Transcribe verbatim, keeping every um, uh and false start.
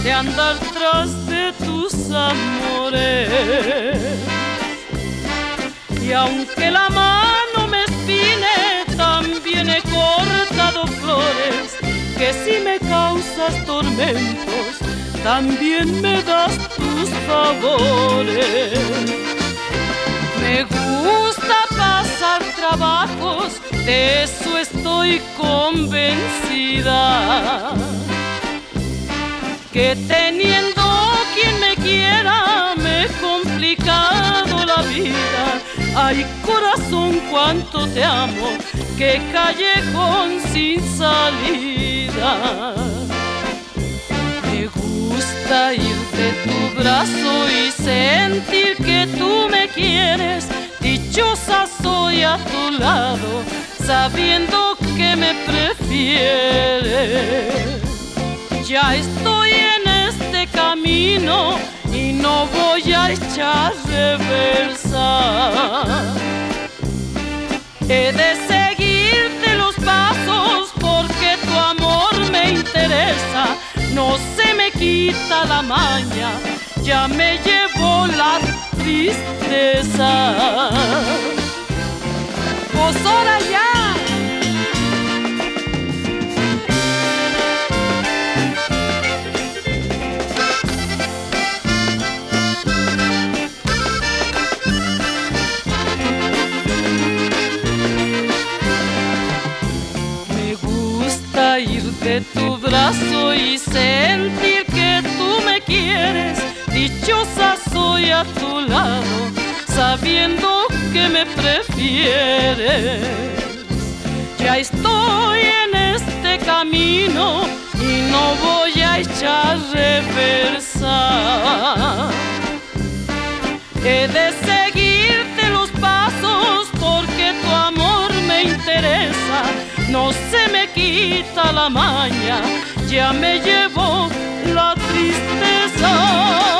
de andar tras de tus amores. Y aunque la mano me espine, también he cortado flores, que si me causas tormentos, también me das tus favores. Me gusta pasar trabajos, de eso estoy convencida, que teniendo quien me quiera me he complicado la vida. Ay, corazón, cuánto te amo, qué callejón sin salida. Me gusta ir de tu brazo y sentir que tú me quieres. Dichosa soy a tu lado, sabiendo que me prefieres. Ya estoy en este camino y no voy a echar reversa. He de seguirte los pasos porque tu amor me interesa. No se me quita la maña, ya me llevó la tristeza. Pues ahora ya. Ir de tu brazo y sentir que tú me quieres. Dichosa soy a tu lado, sabiendo que me prefieres. Ya estoy en este camino y no voy a echar reversa. He de seguirte los pasos porque tu amor me interesa. No se me quita la maña, ya me llevó la tristeza.